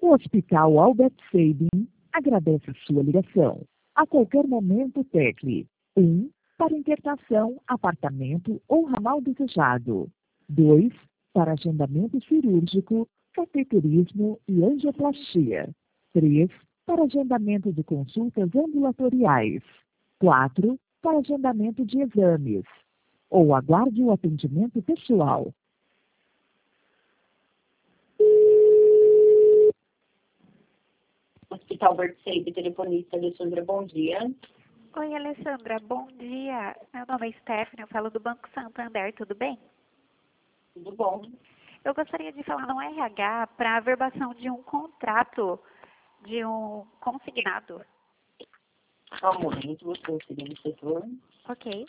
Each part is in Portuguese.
O Hospital Albert Sabin agradece a sua ligação. A qualquer momento, tecle 1 para internação, apartamento ou ramal desejado. 2 para agendamento cirúrgico, cateterismo e angioplastia. 3 para agendamento de consultas ambulatoriais. 4 para agendamento de exames. Ou aguarde o atendimento pessoal. Hospital Bertseib, telefonista Alessandra, bom dia. Oi, Alessandra, bom dia. Meu nome é Stephanie, eu falo do Banco Santander, tudo bem? Tudo bom? Eu gostaria de falar no RH para a averbação de um contrato de um consignado. Só um momento, vou transferir no setor. Ok.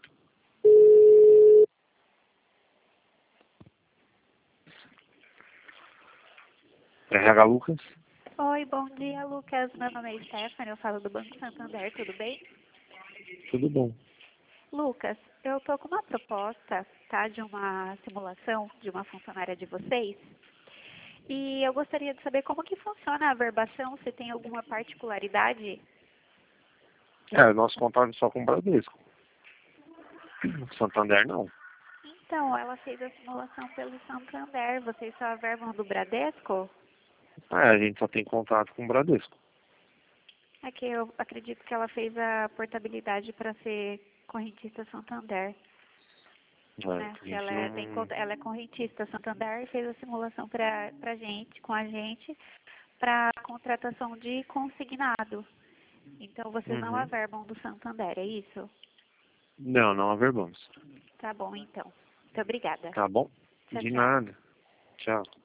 RH Lucas? Oi, bom dia, Lucas. Meu nome é Stephanie, eu falo do Banco Santander, tudo bem? Tudo bom. Lucas, eu estou com uma proposta, tá, de uma simulação de uma funcionária de vocês. E eu gostaria de saber como que funciona a averbação, se tem alguma particularidade. Nosso contato é só com o Bradesco. Santander não. Então, ela fez a simulação pelo Santander. Vocês só averbam do Bradesco? A gente só tem contato com o Bradesco. É que eu acredito que ela fez a portabilidade para ser correntista Santander. Né? Ela é correntista Santander e fez a simulação pra gente, com a gente, para contratação de consignado. Então, vocês não averbam do Santander, é isso? Não averbamos. Tá bom, então. Muito obrigada. Tá bom? Tchau, De tchau. nada. Tchau.